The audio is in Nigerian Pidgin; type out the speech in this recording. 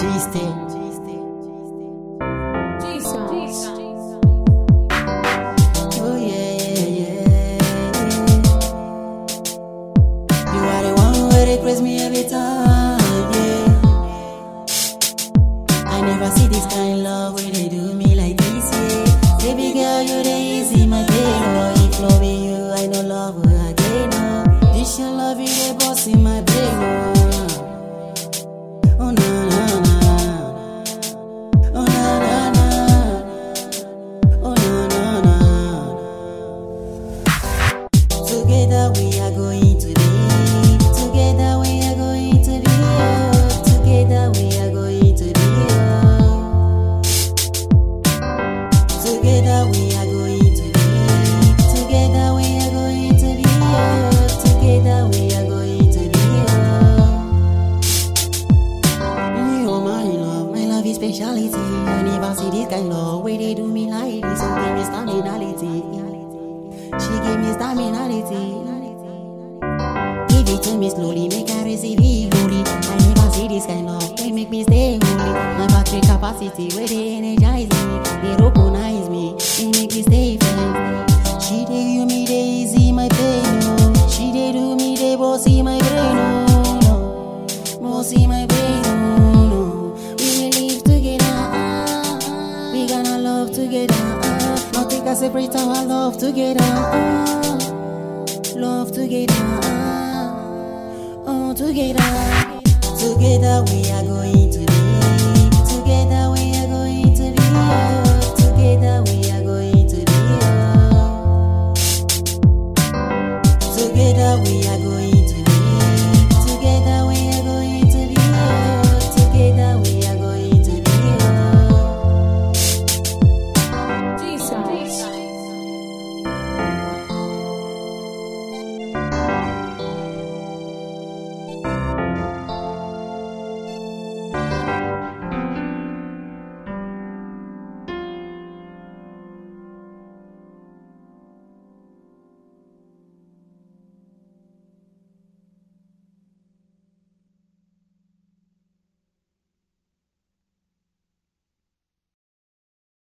Oh yeah. You are the one who request me every time, yeah. I never see this kind of love where they do me like this, yeah. Baby girl, you the easy my pain, oh. If loving you, I no love her again, oh. This your love, you the boss in my brain, oh. Oh na na na, oh na na na, oh na na na. Together we are going to be, together we are going to be, oh. Together we are going to be, oh. Together we are going to be, together we are going to be, oh. Together we are going to be, oh. Oh my love is speciality. I never see this kind of love where they do me like this. So give me staminality. She give me staminality. Give it to me slowly, make I receive it slowly. I never see this kind of love, they make me stay holy. My battery capacity, where they energize me, they recognize me, they make me stay fast. She they give me, they easy my pain, oh. She they do me, they bossy my brain, oh no. Bossy my brain, oh no. We will live together, we gonna love together, not take a separate our love together, love together, oh together. Together we are going to be, together we are going to be, oh. Together we are going to be, oh. Together we are going